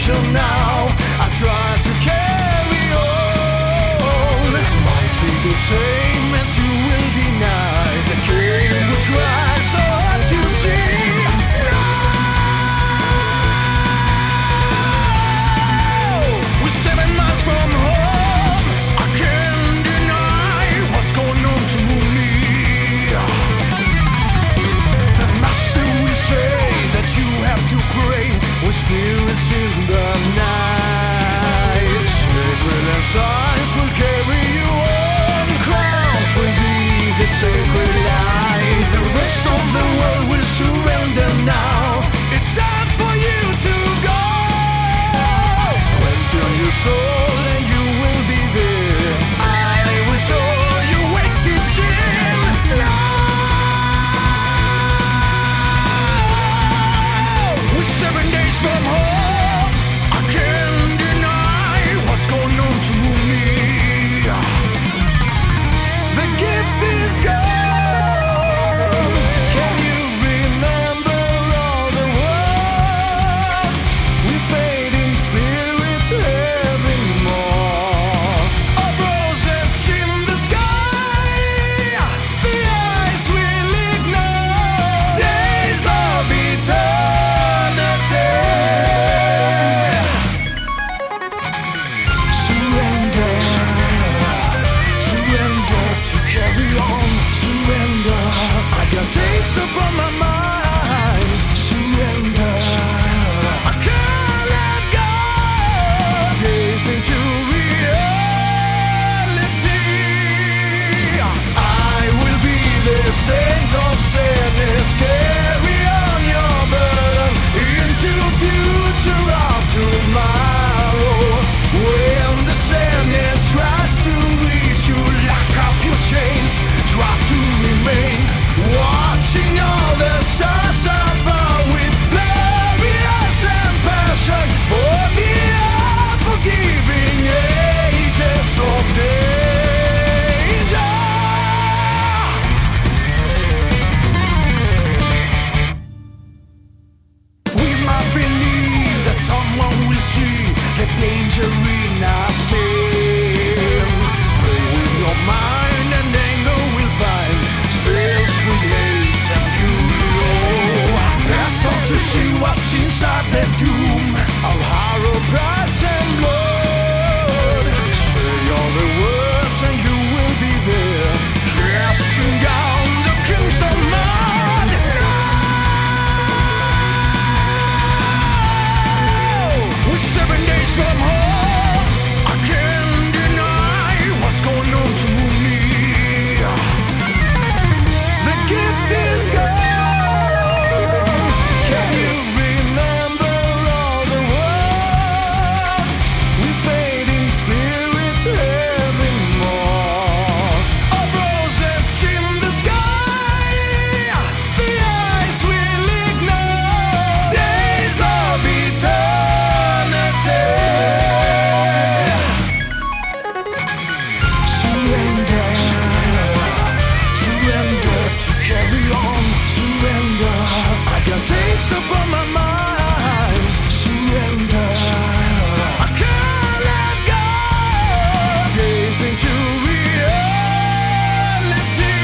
till now. I try to carry on. Might be the same as you will deny. The king will try so hard to see. No! We're 7 miles from home. I can't deny what's going on to me. The master will say that you have to pray with spirits in the night. Sacred and signs will carry you on. Crowns will be the sacred light. The rest of the world will surrender now. It's time for you to go. Question your soul and you will be there. I will show you wait to sin. We're 7 days from home. I can't deny what's going on to me. The gift is gone. Can you remember all the words? We fade in spirits evermore. Of roses in the sky, the eyes will ignore. Days of eternity. Surrender, surrender to carry on. Surrender, I got taste upon my mind. Surrender, I can't let go. Gazing to reality. I will be the saint of sadness. Carry on your burden into future of tomorrow. When the sadness tries to reach you, lock up your chains. Try to remain watching all the stars above with glorious and passion for the unforgiving ages of danger. We might believe that someone will see the danger in our sin. Pray with your mind and anger will find space with hate and fury. Pass on to see what's inside the doom of horror, price and blood. Say all the words and you will be there, casting down the kings of mud. We're 7 days from home. I can't deny what's going on to me. The gift is gone. Can you remember all the words? We fade in spirits evermore. Of roses in the sky, the eyes will ignore. Days of eternity. Surrender, surrender to carry on. Surrender, I got taste upon my mind. Surrender, I can't let go. Gazing to reality.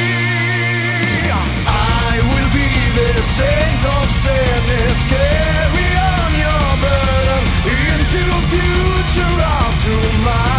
I will be the saint of sadness. Carry on your burden into future of tomorrow.